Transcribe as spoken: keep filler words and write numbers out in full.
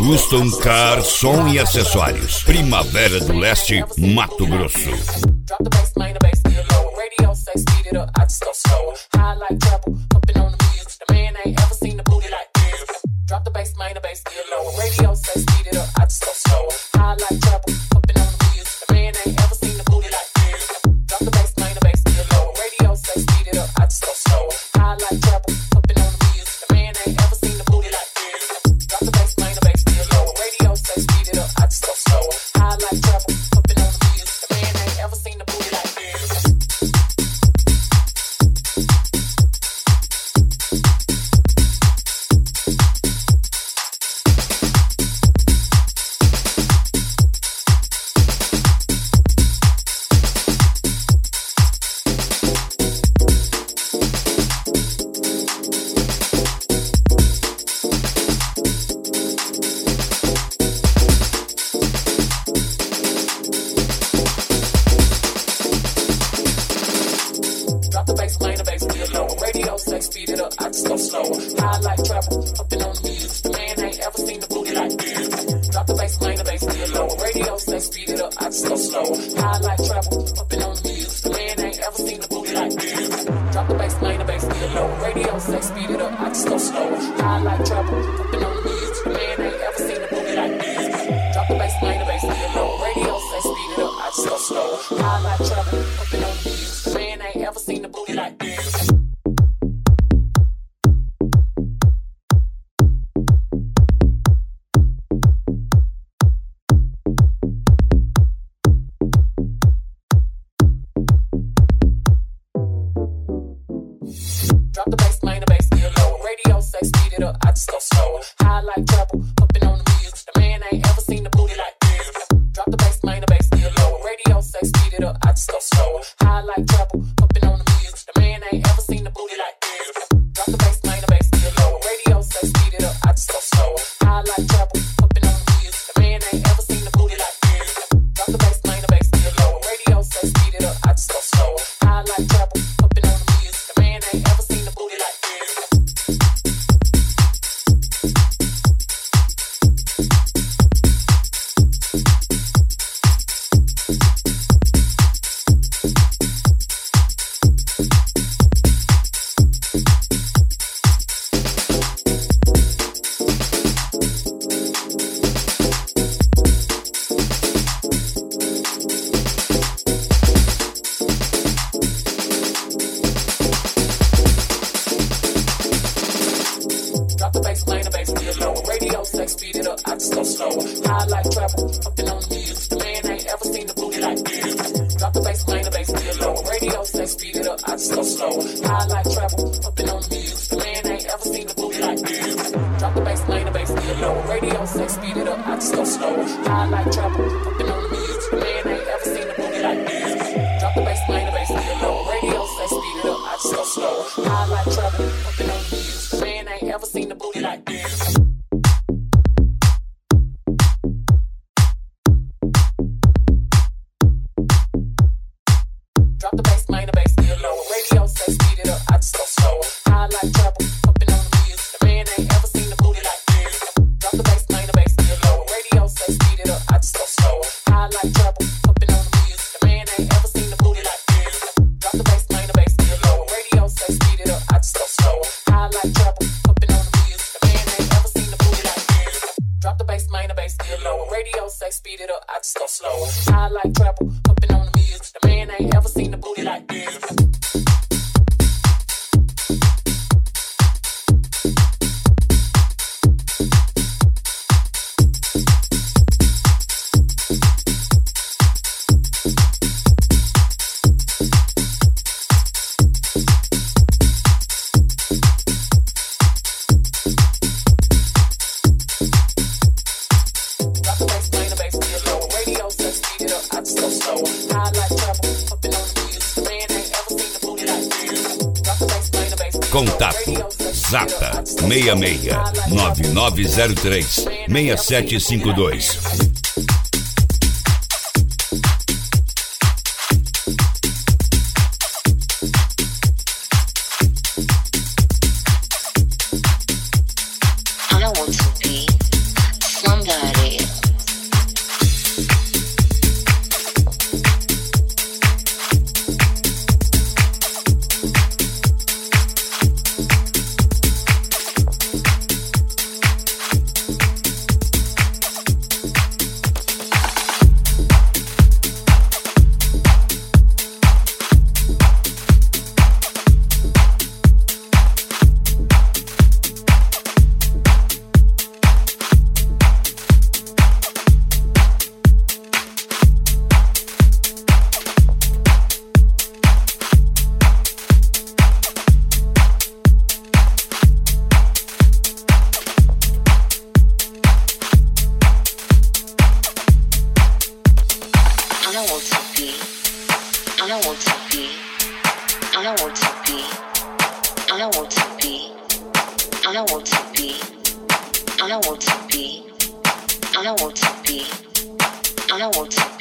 Custom Car, som e acessórios. Primavera do Leste, Mato Grosso. Drop the bass, main the bass, get low. Radio say speed it up, I just go slow. High like treble, hopping on the wheels. The man ain't ever seen the booty like this. Drop the bass, main the bass, get low. Radio say speed it up, I just go slow. High like treble, hopping on the wheels. The man ain't ever seen the booty like this. Drop the bass, main the bass, get low. Radio say speed it up, I just go slow. High like treble, hopping on the wheels. The man ain't ever seen the booty like this. Drop the bass, main the bass, get low. Radio say speed it up, I just go slow. High like treble, hopping on the wheels. The man ain't ever seen the booty like this. Contato Zata seis seis nove nove zero três seis sete cinco dois. be. I want to be. I want to be. I want to be. I want to be. I want to be. I want to be. I want to be.